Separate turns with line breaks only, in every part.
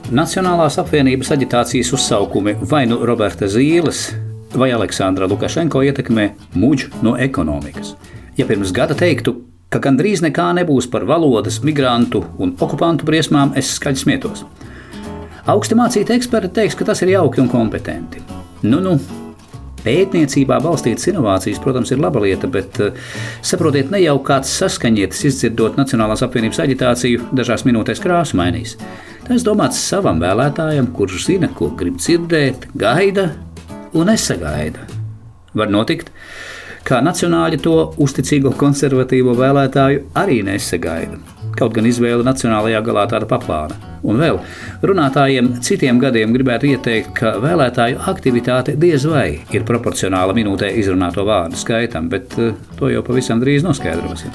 Nacionālās apvienības aģitācijas uzsaukumi vai nu Roberta Zīles vai Aleksandra Lukašenko ietekmē muģu no ekonomikas. Ja pirms gada teiktu, ka gandrīz nekā nebūs par valodas, migrantu un okupantu briesmām, es skaļi smietos. Augsti mācīti eksperti teiks, ka tas ir jauki un kompetenti. Pētniecībā balstītas inovācijas, protams, ir laba lieta, bet saprotiet, ne jau kāds saskaņietis izdzirdot Nacionālās apvienības aģitāciju dažās minūtēs krāsu mainīs. Tas domāts savam vēlētājam, kurš zina, ko grib dzirdēt, gaida un nesagaida. Var notikt, kā nacionāļi to uzticīgo konservatīvo vēlētāju arī nesagaida. Kaut gan izvēle nacionālajā galā tāda paplāna. Un vēl runātājiem citiem gadiem gribētu ieteikt, ka vēlētāju aktivitāte diez vai ir proporcionāla minūtē izrunāto vārdu skaitam, bet to jau pavisam drīz noskaidrosim.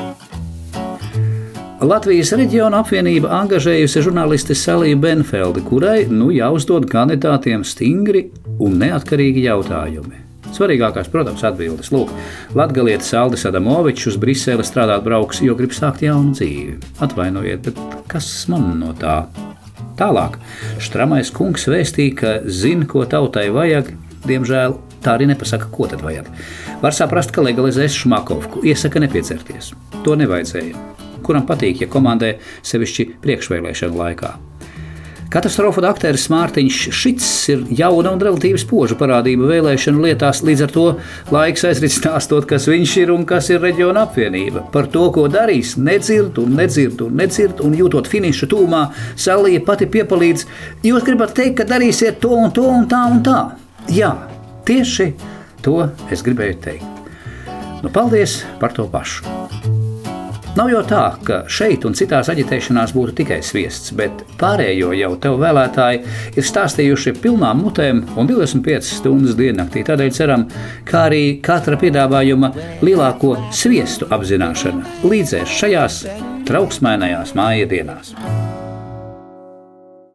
Latvijas reģiona apvienība angažējusi žurnālisti Saliju Benfeldi, kurai jāuzdod kandidātiem stingri un neatkarīgi jautājumi. Svarīgākās, protams, atbildes. Lūk, latgalietis Aldis Adamovičs uz Briseli strādāt brauks, jo grib sākt jaunu dzīvi. Atvainojiet, bet kas man no tā? Tālāk, Štramais kungs vēstīja, ka zina, ko tautai vajag, diemžēl tā arī nepasaka, ko tad vajag. Var saprast, ka legalizēs Šmakovku, iesaka nepiecerties. To nevajadzēja. Kuram patīk, ja komandē sevišķi priekšvēlēšanu laikā. Katastrofu dakteris Mārtiņš Šits ir jauna un relatīvi spoža parādība vēlēšanu lietās, līdz ar to laiks aizrit stāstot, kas viņš ir un kas ir reģiona apvienība. Par to, ko darīs, nedzird, un jūtot finiša tūmā, Salija pati piepalīdz, jūs gribat teikt, ka darīsiet to un to un tā un tā. Jā, tieši to es gribēju teikt. Paldies par to pašu. Nav jau tā, ka šeit un citās aģitēšanās būtu tikai sviests, bet pārējo jau tev vēlētāji ir stāstījuši pilnām mutēm un 25 stundas diennaktī. Tādēļ ceram, kā arī katra piedāvājuma lielāko sviestu apzināšana līdzēs šajās trauksmēnajās māja dienās.